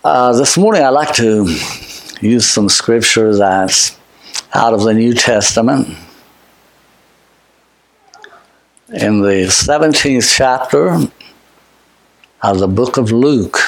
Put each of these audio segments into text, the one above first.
This morning I'd like to use some scripture that's out of the New Testament. In the 17th chapter of the book of Luke.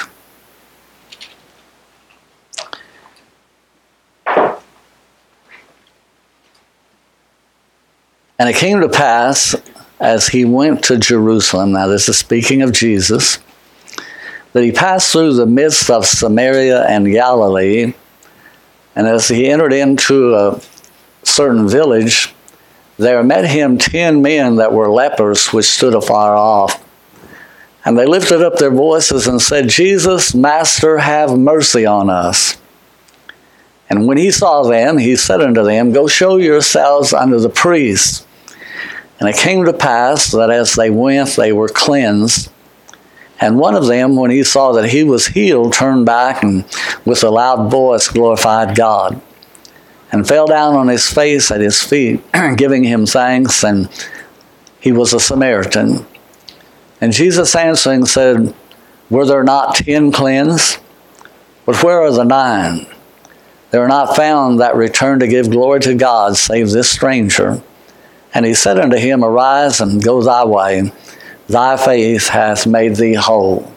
And it came to pass, as he went to Jerusalem, now this is speaking of Jesus, that he passed through the midst of Samaria and Galilee, and as he entered into a certain village, there met him 10 men that were lepers, which stood afar off. And they lifted up their voices and said, Jesus, Master, have mercy on us. And when he saw them, he said unto them, Go show yourselves unto the priests. And it came to pass that as they went, they were cleansed. And one of them, when he saw that he was healed, turned back and with a loud voice glorified God, and fell down on his face at his feet, giving him thanks, and he was a Samaritan. And Jesus answering said, Were there not 10 cleansed? But where are the 9? They are not found that return to give glory to God, save this stranger. And he said unto him, Arise and go thy way. Thy faith hath made thee whole.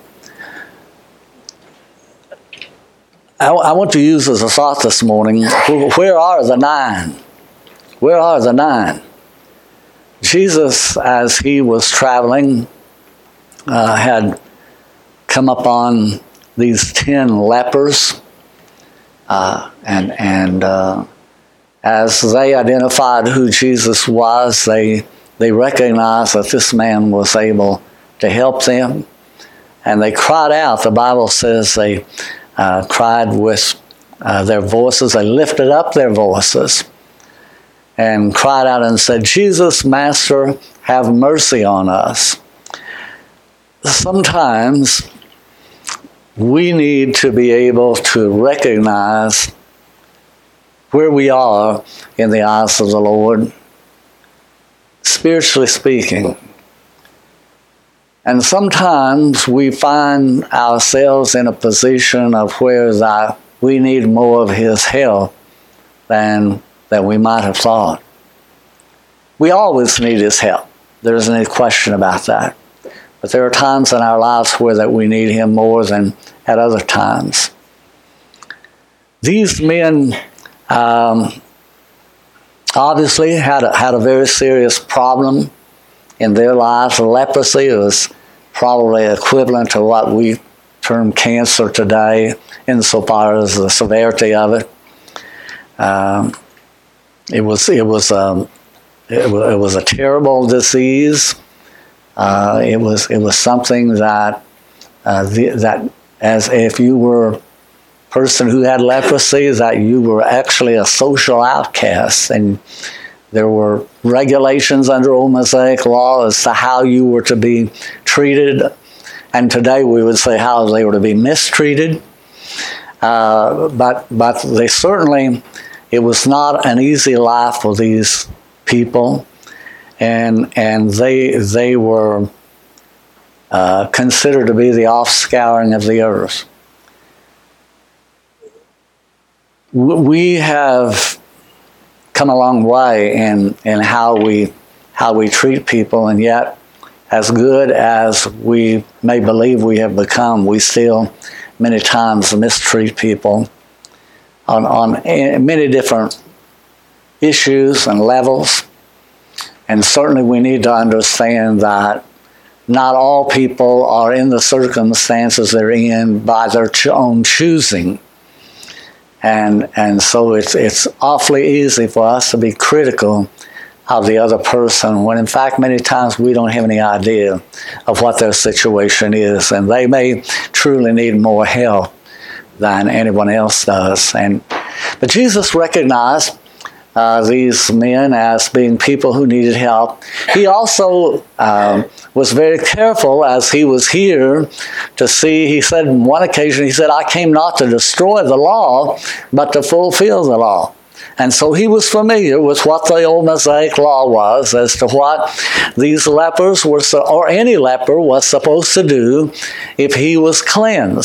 I want to use as a thought this morning, where are the 9? Where are the 9? Jesus, as he was traveling, had come upon these 10 lepers, and as they identified who Jesus was, they recognized that this man was able to help them, and they cried out. The Bible says they cried with their voices. They lifted up their voices and cried out and said, Jesus, Master, have mercy on us. Sometimes we need to be able to recognize where we are in the eyes of the Lord, spiritually speaking. And sometimes we find ourselves in a position of where we need more of his help than we might have thought. We always need his help. There isn't any question about that. But there are times in our lives where that we need him more than at other times. These men obviously had a very serious problem in their lives. Leprosy was probably equivalent to what we term cancer today, insofar as the severity of it. It was a terrible disease. It was something that as if you were a person who had leprosy, that you were actually a social outcast, and there were regulations under Old Mosaic law as to how you were to be treated, and today we would say how they were to be mistreated. But they certainly, it was not an easy life for these people, and they were considered to be the offscouring of the earth. We have come a long way in how we treat people, and yet, as good as we may believe we have become, we still many times mistreat people on many different issues and levels. And certainly we need to understand that not all people are in the circumstances they're in by their own choosing. And so it's awfully easy for us to be critical of the other person when in fact many times we don't have any idea of what their situation is, and they may truly need more help than anyone else does. But Jesus recognized these men as being people who needed help. He also was very careful as he was here to see, he said on one occasion, he said, I came not to destroy the law, but to fulfill the law. And so he was familiar with what the old Mosaic law was as to what these lepers were, or any leper was supposed to do if he was cleansed.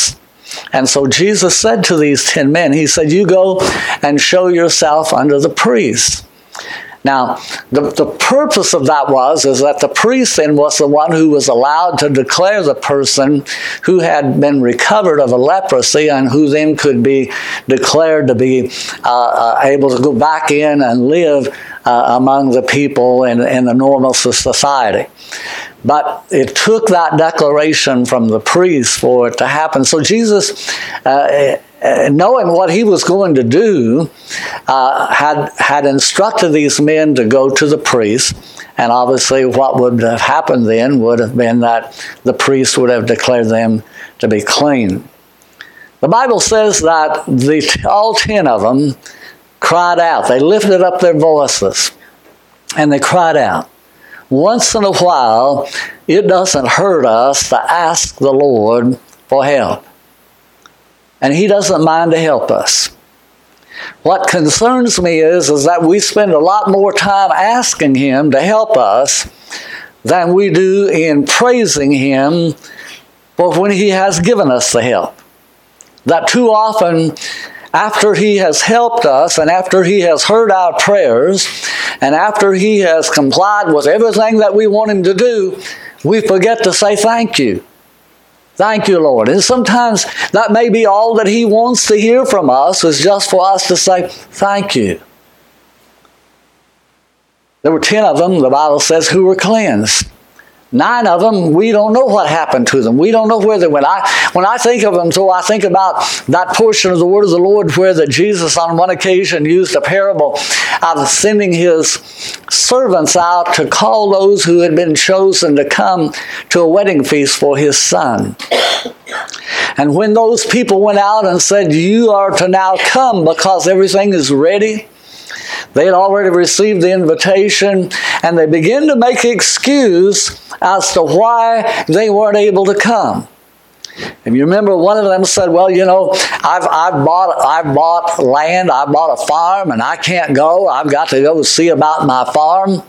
And so Jesus said to these 10 men, he said, you go and show yourself unto the priest. Now, the purpose of that is that the priest then was the one who was allowed to declare the person who had been recovered of a leprosy and who then could be declared to be able to go back in and live among the people in the normal society. But it took that declaration from the priest for it to happen. So Jesus, knowing what he was going to do, had instructed these men to go to the priest. And obviously what would have happened then would have been that the priest would have declared them to be clean. The Bible says that all 10 of them cried out. They lifted up their voices and they cried out. Once in a while, it doesn't hurt us to ask the Lord for help. And he doesn't mind to help us. What concerns me is that we spend a lot more time asking him to help us than we do in praising him for when he has given us the help. That too often, after he has helped us and after he has heard our prayers and after he has complied with everything that we want him to do, we forget to say thank you. Thank you, Lord. And sometimes that may be all that he wants to hear from us is just for us to say thank you. There were 10 of them, the Bible says, who were cleansed. 9 of them, we don't know what happened to them. We don't know where they went. When I think of them, so I think about that portion of the word of the Lord where that Jesus on one occasion used a parable of sending his servants out to call those who had been chosen to come to a wedding feast for his son. And when those people went out and said, you are to now come because everything is ready, they had already received the invitation, and they began to make excuse as to why they weren't able to come. And you remember one of them said, well, you know, I've bought land, I bought a farm, and I can't go. I've got to go see about my farm.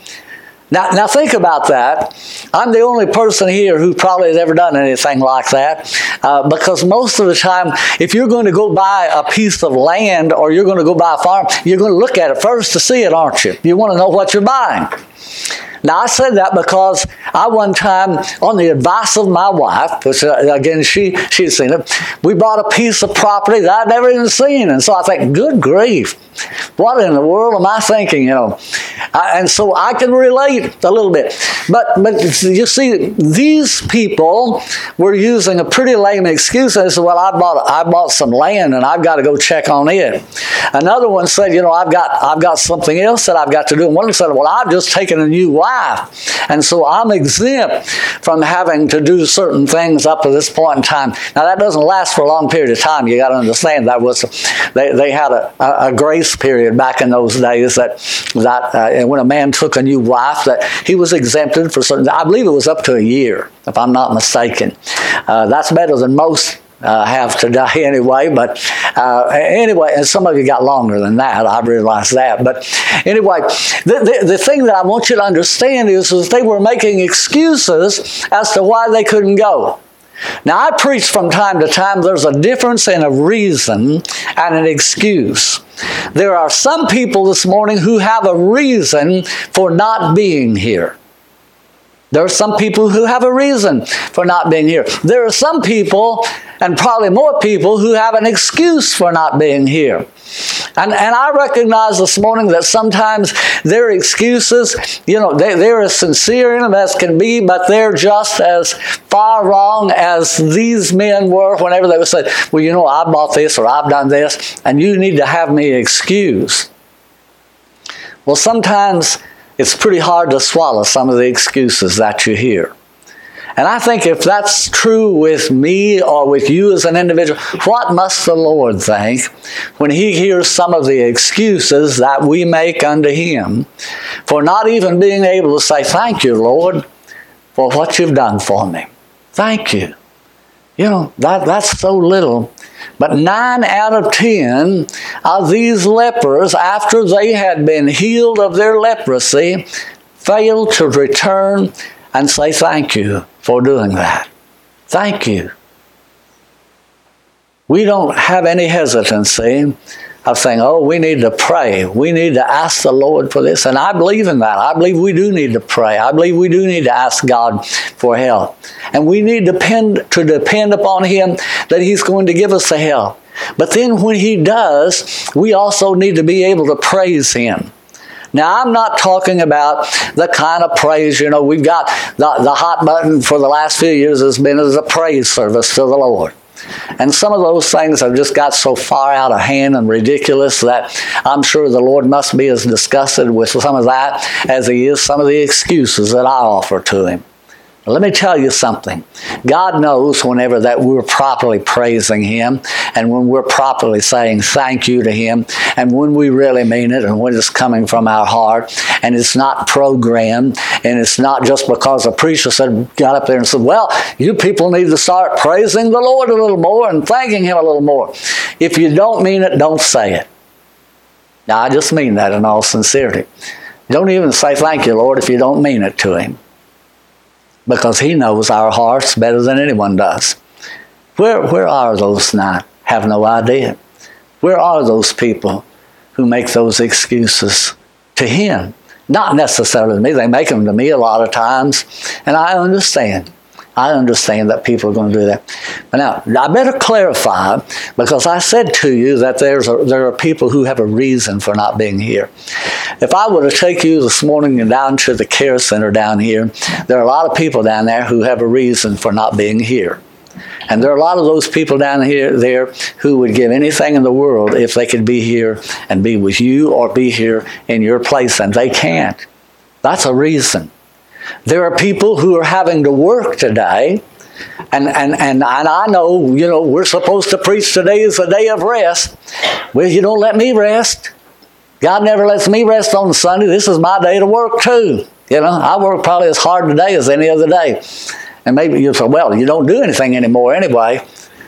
Now think about that. I'm the only person here who probably has ever done anything like that, because most of the time, if you're going to go buy a piece of land or you're going to go buy a farm, you're going to look at it first to see it, aren't you? You want to know what you're buying. Now, I said that because I one time, on the advice of my wife, which again, she'd seen it, we bought a piece of property that I'd never even seen. And so I think, good grief, what in the world am I thinking, you know? And so I can relate a little bit. But you see, these people were using a pretty lame excuse. They said, well, I bought some land and I've got to go check on it. Another one said, you know, I've got something else that I've got to do. And one of them said, well, I've just taken a new wife. And so I'm exempt from having to do certain things up to this point in time. Now, that doesn't last for a long period of time. You got to understand that they had a grace period back in those days that when a man took a new wife, that he was exempted for certain. I believe it was up to a year, if I'm not mistaken. That's better than most have today anyway, but anyway, and some of you got longer than that, I realize that. But anyway, the thing that I want you to understand is they were making excuses as to why they couldn't go. Now, I preach from time to time, there's a difference in a reason and an excuse. There are some people this morning who have a reason for not being here. There are some people who have a reason for not being here. There are some people, and probably more people, who have an excuse for not being here. And I recognize this morning that sometimes their excuses, you know, they're as sincere in them as can be, but they're just as far wrong as these men were whenever they would say, well, you know, I bought this or I've done this, and you need to have me excused. Well, sometimes it's pretty hard to swallow some of the excuses that you hear. And I think if that's true with me or with you as an individual, what must the Lord think when he hears some of the excuses that we make unto him for not even being able to say, thank you, Lord, for what you've done for me. Thank you. You know, that's so little. But 9 out of 10 of these lepers, after they had been healed of their leprosy, failed to return and say thank you for doing that. Thank you. we don't have any hesitancy of saying, oh, we need to pray. We need to ask the Lord for this. And I believe in that. I believe we do need to pray. I believe we do need to ask God for help. And we need to depend upon Him that He's going to give us the help. But then when He does, we also need to be able to praise Him. Now, I'm not talking about the kind of praise, we've got the hot button for the last few years has been as a praise service to the Lord. And some of those things have just got so far out of hand and ridiculous that I'm sure the Lord must be as disgusted with some of that as He is some of the excuses that I offer to Him. Let me tell you something. God knows whenever that we're properly praising Him and when we're properly saying thank you to Him and when we really mean it and when it's coming from our heart and it's not programmed and it's not just because a preacher got up there and said, well, you people need to start praising the Lord a little more and thanking Him a little more. If you don't mean it, don't say it. Now, I just mean that in all sincerity. Don't even say thank you, Lord, if you don't mean it to Him. Because He knows our hearts better than anyone does. Where are those now? Have no idea. Where are those people who make those excuses to Him? Not necessarily to me. They make them to me a lot of times. And I understand. I understand that people are going to do that. But now, I better clarify, because I said to you that there are people who have a reason for not being here. If I were to take you this morning and down to the care center down here, there are a lot of people down there who have a reason for not being here. And there are a lot of those people down there who would give anything in the world if they could be here and be with you or be here in your place, and they can't. That's a reason. There are people who are having to work today, and I know, we're supposed to preach today is a day of rest. Well, you don't let me rest. God never lets me rest on Sunday. This is my day to work too. I work probably as hard today as any other day. And maybe you'll say, well, you don't do anything anymore anyway.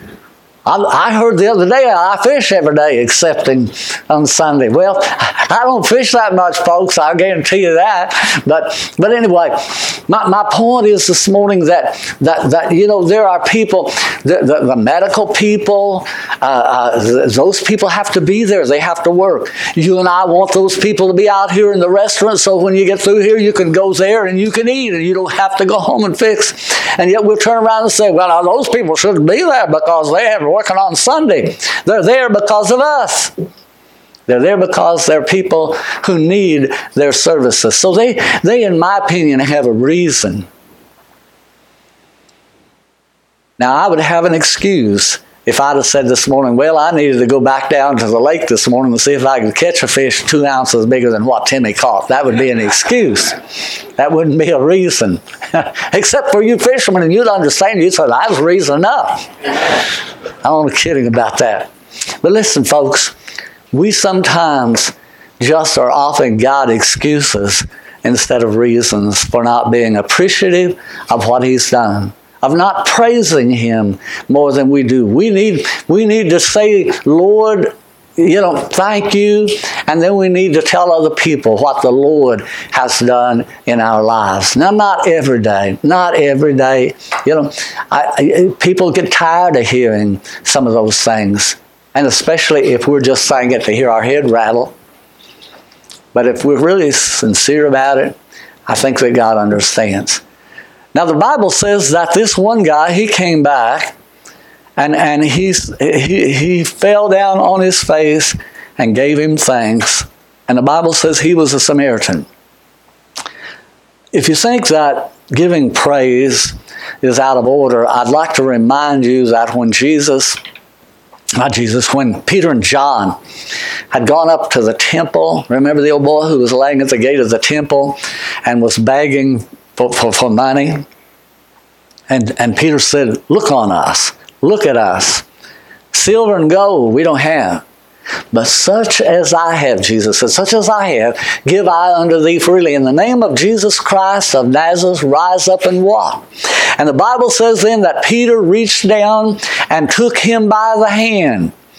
I heard the other day I fish every day excepting on Sunday. Well, I don't fish that much, folks. I'll guarantee you that. But anyway, my point is this morning that there are people, the medical people, those people have to be there. They have to work. You and I want those people to be out here in the restaurant so when you get through here, you can go there and you can eat and you don't have to go home and fix. And yet we'll turn around and say, well, those people shouldn't be there because they have working on Sunday. They're there because of us. They're there because they're people who need their services. So they, in my opinion, have a reason. Now, I would have an excuse if I'd have said this morning, well, I needed to go back down to the lake this morning and see if I could catch a fish 2 ounces bigger than what Timmy caught. That would be an excuse. That wouldn't be a reason. Except for you fishermen, and you'd understand. You'd say, that was reason enough. I'm only kidding about that. But listen, folks, we sometimes just are offering God excuses instead of reasons for not being appreciative of what He's done, of not praising Him more than we do. We need to say, Lord, thank you. And then we need to tell other people what the Lord has done in our lives. Now, not every day. People get tired of hearing some of those things. And especially if we're just saying it to hear our head rattle. But if we're really sincere about it, I think that God understands. Now, the Bible says that this one guy, he came back and he fell down on his face and gave Him thanks. And the Bible says he was a Samaritan. If you think that giving praise is out of order, I'd like to remind you that when when Peter and John had gone up to the temple, remember the old boy who was laying at the gate of the temple and was begging for money? And Peter said, look on us. Look at us. Silver and gold we don't have. But such as I have, Jesus said, such as I have, give I unto thee freely. In the name of Jesus Christ of Nazareth, rise up and walk. And the Bible says then that Peter reached down and took him by the hand.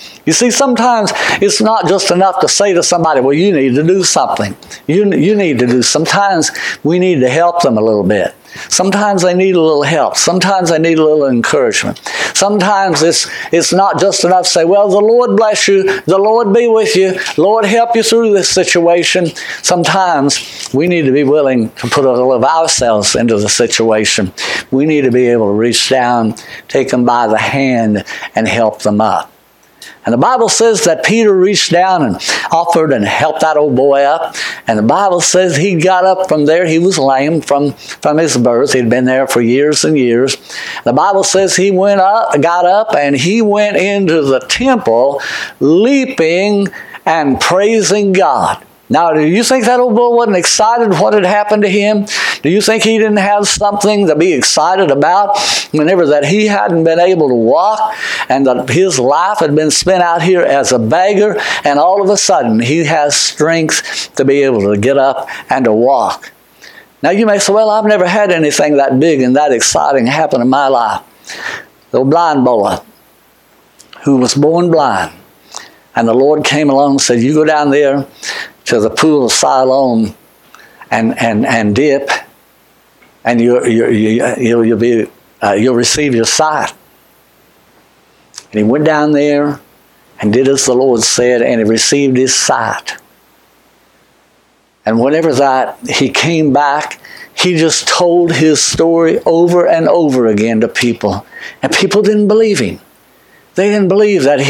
You see, sometimes it's not just enough to say to somebody, well, you need to do something. You need to do. Sometimes we need to help them a little bit. Sometimes they need a little help. Sometimes they need a little encouragement. Sometimes it's not just enough to say, well, the Lord bless you. The Lord be with you. Lord help you through this situation. Sometimes we need to be willing to put a little of ourselves into the situation. We need to be able to reach down, take them by the hand, and help them up. And the Bible says that Peter reached down and offered and helped that old boy up. And the Bible says he got up from there. He was lame from his birth. He'd been there for years and years. The Bible says he got up, and he went into the temple leaping and praising God. Now, do you think that old boy wasn't excited what had happened to him? Do you think he didn't have something to be excited about whenever that he hadn't been able to walk and that his life had been spent out here as a beggar, and all of a sudden he has strength to be able to get up and to walk? Now, you may say, well, I've never had anything that big and that exciting happen in my life. The blind boy who was born blind, and the Lord came along and said, you go down there to the pool of Siloam and dip, and you'll receive your sight. And he went down there and did as the Lord said, and he received his sight. And whenever that he came back, he just told his story over and over again to people, and people didn't believe him. They didn't believe that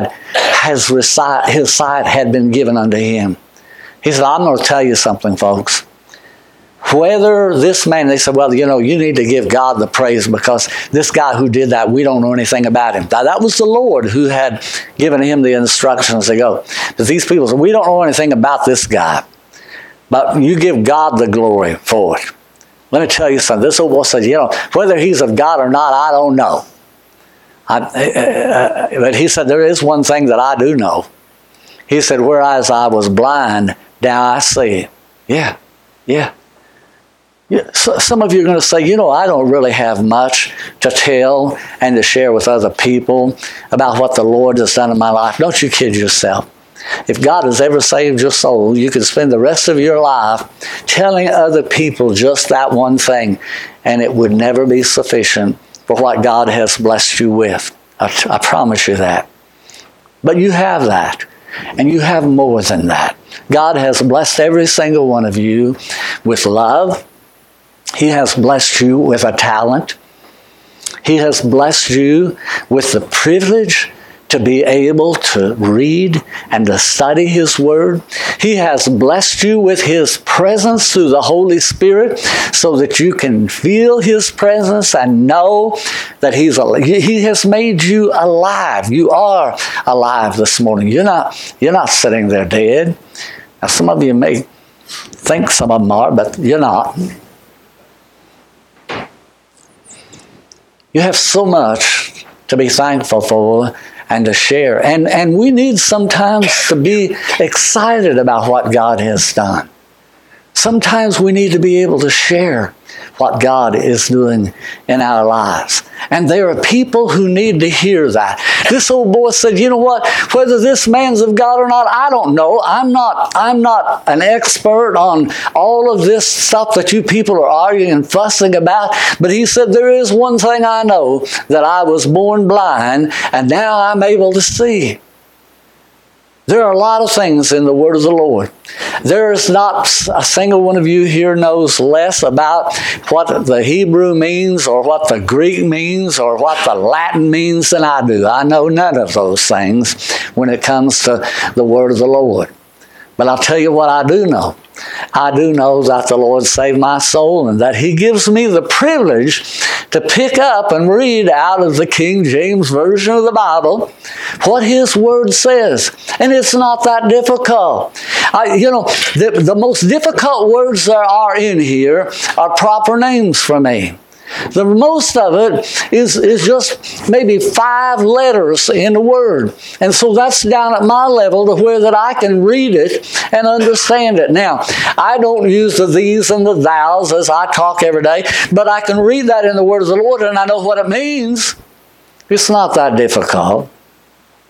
his sight had been given unto him. He said, I'm going to tell you something, folks. Whether this man, they said, well, you need to give God the praise because this guy who did that, we don't know anything about him. Now, that was the Lord who had given him the instructions to go. But these people said, we don't know anything about this guy, but you give God the glory for it. Let me tell you something. This old boy said, whether he's of God or not, I don't know. But he said, there is one thing that I do know. He said, whereas I was blind, now I see. Yeah. So some of you are going to say, I don't really have much to tell and to share with other people about what the Lord has done in my life. Don't you kid yourself. If God has ever saved your soul, you could spend the rest of your life telling other people just that one thing, and it would never be sufficient for what God has blessed you with. I promise you that. But you have that. And you have more than that. God has blessed every single one of you with love. He has blessed you with a talent. He has blessed you with the privilege to be able to read and to study His Word. He has blessed you with His presence through the Holy Spirit so that you can feel His presence and know that He has made you alive. You are alive this morning. You're not sitting there dead. Now, some of you may think some of them are, but you're not. You have so much to be thankful for and to share. And we need sometimes to be excited about what God has done. Sometimes we need to be able to share what God is doing in our lives. And there are people who need to hear that. This old boy said, you know what? Whether this man's of God or not, I don't know. I'm not an expert on all of this stuff that you people are arguing and fussing about. But he said, there is one thing I know, that I was born blind and now I'm able to see. There are a lot of things in the Word of the Lord. There is not a single one of you here knows less about what the Hebrew means or what the Greek means or what the Latin means than I do. I know none of those things when it comes to the Word of the Lord. But I'll tell you what I do know. I do know that the Lord saved my soul and that He gives me the privilege to pick up and read out of the King James Version of the Bible what His Word says. And it's not that difficult. The most difficult words there are in here are proper names for me. The most of it is just maybe 5 letters in a word. And so that's down at my level to where that I can read it and understand it. Now, I don't use the these and the thous as I talk every day, but I can read that in the Word of the Lord and I know what it means. It's not that difficult.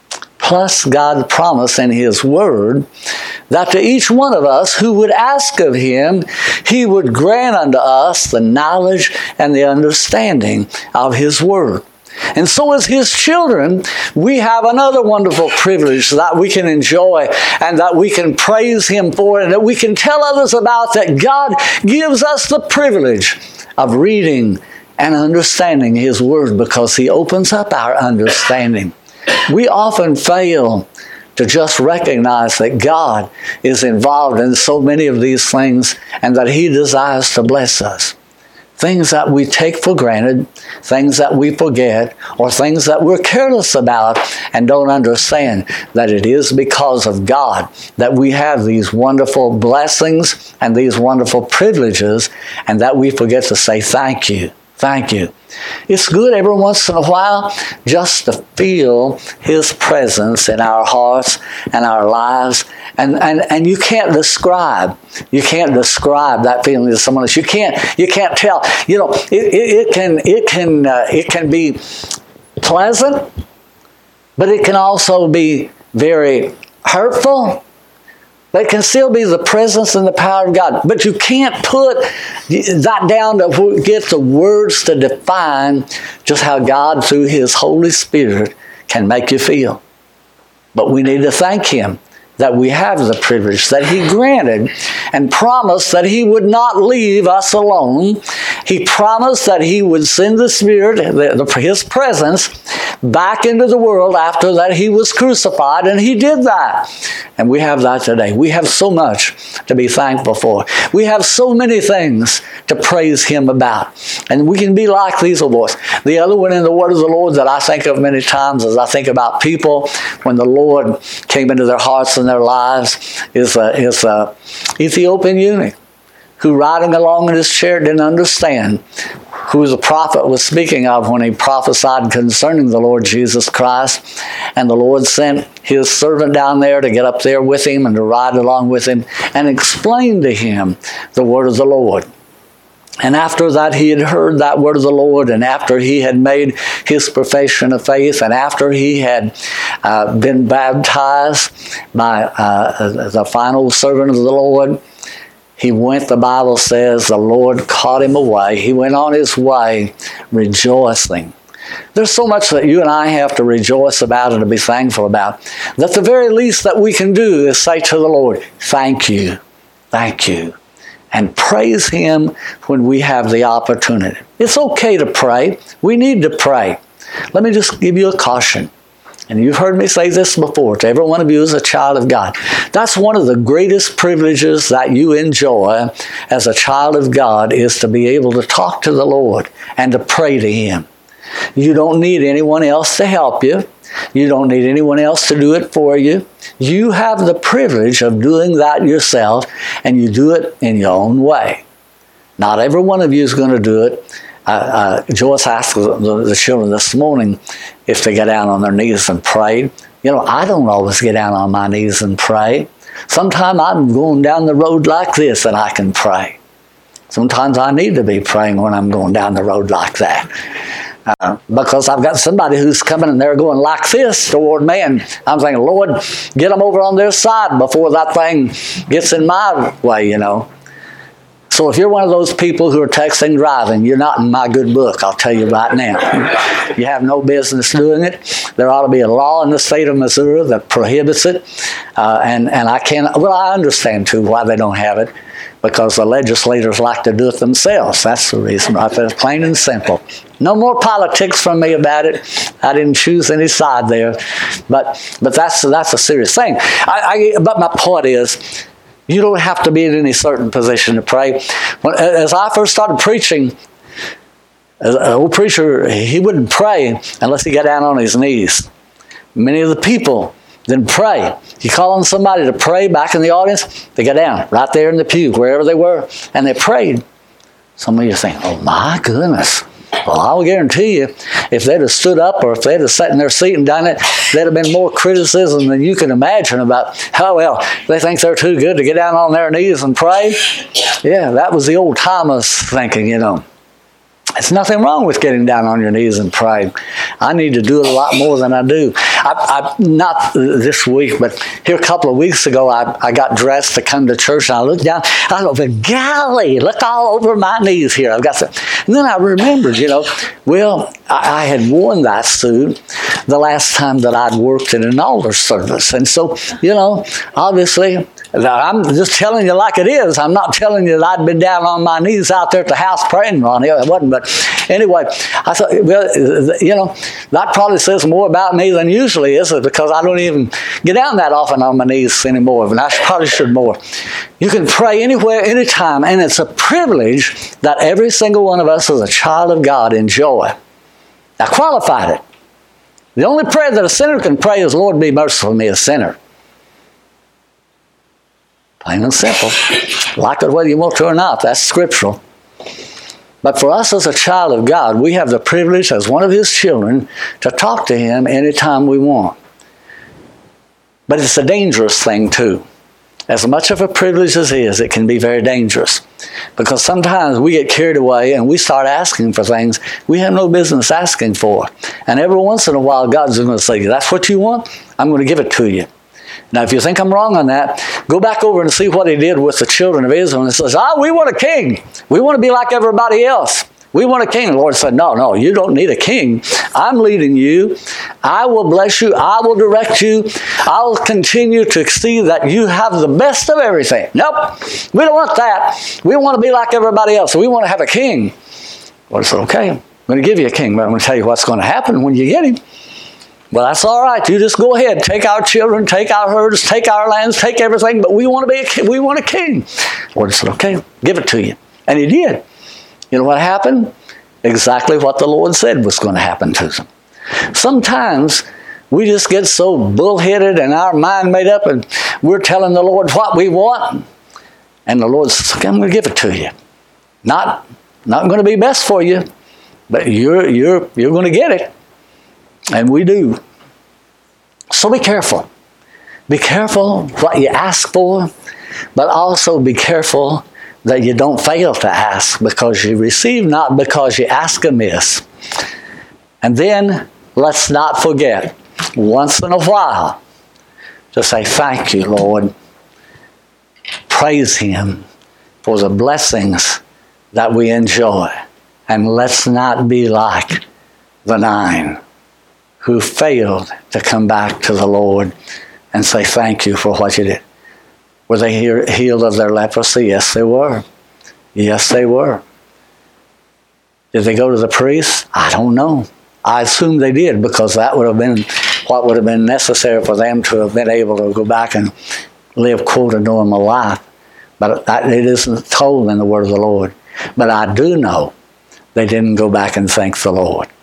plus God's promise in His Word, that to each one of us who would ask of Him, He would grant unto us the knowledge and the understanding of His Word. And so as His children, we have another wonderful privilege that we can enjoy and that we can praise Him for and that we can tell others about, that God gives us the privilege of reading and understanding His Word because He opens up our understanding. We often fail to just recognize that God is involved in so many of these things and that He desires to bless us. Things that we take for granted, things that we forget, or things that we're careless about and don't understand that it is because of God that we have these wonderful blessings and these wonderful privileges, and that we forget to say thank you. Thank you. It's good every once in a while just to feel His presence in our hearts and our lives. And you can't describe that feeling to someone else. You can't tell. You know, it can be pleasant, but it can also be very hurtful. But it can still be the presence and the power of God. But you can't put that down to get the words to define just how God, through His Holy Spirit, can make you feel. But we need to thank Him that we have the privilege that He granted and promised that He would not leave us alone. He promised that He would send the Spirit, His presence, back into the world after that He was crucified, and He did that. And we have that today. We have so much to be thankful for. We have so many things to praise Him about. And we can be like these little boys. The other one in the Word of the Lord that I think of many times as I think about people when the Lord came into their hearts and their lives is a Ethiopian eunuch who, riding along in his chair, didn't understand who the prophet was speaking of when he prophesied concerning the Lord Jesus Christ. And the Lord sent His servant down there to get up there with him and to ride along with him and explain to him the word of the Lord. And after that, he had heard that word of the Lord, and after he had made his profession of faith, and after he had been baptized by the final servant of the Lord, he went, the Bible says, the Lord caught him away. He went on his way rejoicing. There's so much that you and I have to rejoice about and to be thankful about, that the very least that we can do is say to the Lord, thank you, thank you. And praise Him when we have the opportunity. It's okay to pray. We need to pray. Let me just give you a caution. And you've heard me say this before to every one of you as a child of God. That's one of the greatest privileges that you enjoy as a child of God, is to be able to talk to the Lord and to pray to Him. You don't need anyone else to help you. You don't need anyone else to do it for you. You have the privilege of doing that yourself, and you do it in your own way. Not every one of you is going to do it. Joyce asked the children this morning if they get down on their knees and pray. You know, I don't always get down on my knees and pray. Sometimes I'm going down the road like this and I can pray. Sometimes I need to be praying when I'm going down the road like that. Because I've got somebody who's coming and they're going like this toward me, and I'm thinking, Lord, get them over on their side before that thing gets in my way, you know. So if you're one of those people who are texting driving, you're not in my good book, I'll tell you right now. You have no business doing it. There ought to be a law in the state of Missouri that prohibits it. And I understand too why they don't have it. Because the legislators like to do it themselves. That's the reason, right there. Plain and simple. No more politics from me about it. I didn't choose any side there. But that's a serious thing. But my point is, you don't have to be in any certain position to pray. As I first started preaching, an old preacher, he wouldn't pray unless he got down on his knees. Many of the people didn't pray. You call on somebody to pray back in the audience, they got down right there in the pew, wherever they were, and they prayed. Some of you think, oh my goodness. Well, I'll guarantee you, if they'd have stood up or if they'd have sat in their seat and done it, there'd have been more criticism than you can imagine about, oh, well, they think they're too good to get down on their knees and pray. Yeah, that was the old timers thinking, you know. There's nothing wrong with getting down on your knees and praying. I need to do it a lot more than I do. not this week, but here a couple of weeks ago, I got dressed to come to church, and I looked down. I thought, golly, look all over my knees here. I've got some. And then I remembered, well, I had worn that suit the last time that I'd worked in an altar service. And so, obviously, I'm just telling you like it is. I'm not telling you that I'd been down on my knees out there at the house praying, Ronnie. It wasn't. But anyway, I thought, well, that probably says more about me than usually is, because I don't even get down that often on my knees anymore. And I probably should more. You can pray anywhere, anytime, and it's a privilege that every single one of us as a child of God enjoy. I qualified it. The only prayer that a sinner can pray is, Lord, be merciful to me, a sinner. Plain and simple. Like it whether you want to or not. That's scriptural. But for us as a child of God, we have the privilege as one of His children to talk to Him anytime we want. But it's a dangerous thing too. As much of a privilege as it is, it can be very dangerous. Because sometimes we get carried away and we start asking for things we have no business asking for. And every once in a while, God's going to say, that's what you want? I'm going to give it to you. Now, if you think I'm wrong on that, go back over and see what He did with the children of Israel. And it says, we want a king. We want to be like everybody else. We want a king. The Lord said, no, you don't need a king. I'm leading you. I will bless you. I will direct you. I will continue to see that you have the best of everything. Nope, we don't want that. We want to be like everybody else. We want to have a king. The Lord said, okay, I'm going to give you a king, but I'm going to tell you what's going to happen when you get him. Well, that's all right. You just go ahead. Take our children, take our herds, take our lands, take everything, but we want a king. The Lord said, okay, give it to you. And He did. You know what happened? Exactly what the Lord said was going to happen to them. Sometimes we just get so bullheaded and our mind made up, and we're telling the Lord what we want. And the Lord says, okay, I'm going to give it to you. Not going to be best for you, but you're going to get it. And we do. So be careful. Be careful what you ask for, but also be careful that you don't fail to ask, because you receive not because you ask amiss. And then let's not forget, once in a while, to say, thank you, Lord. Praise Him for the blessings that we enjoy. And let's not be like the 9 who failed to come back to the Lord and say, thank you for what you did. Were they healed of their leprosy? Yes, they were. Yes, they were. Did they go to the priest? I don't know. I assume they did, because that would have been what would have been necessary for them to have been able to go back and live, quote, a normal life. But it isn't told in the word of the Lord. But I do know they didn't go back and thank the Lord.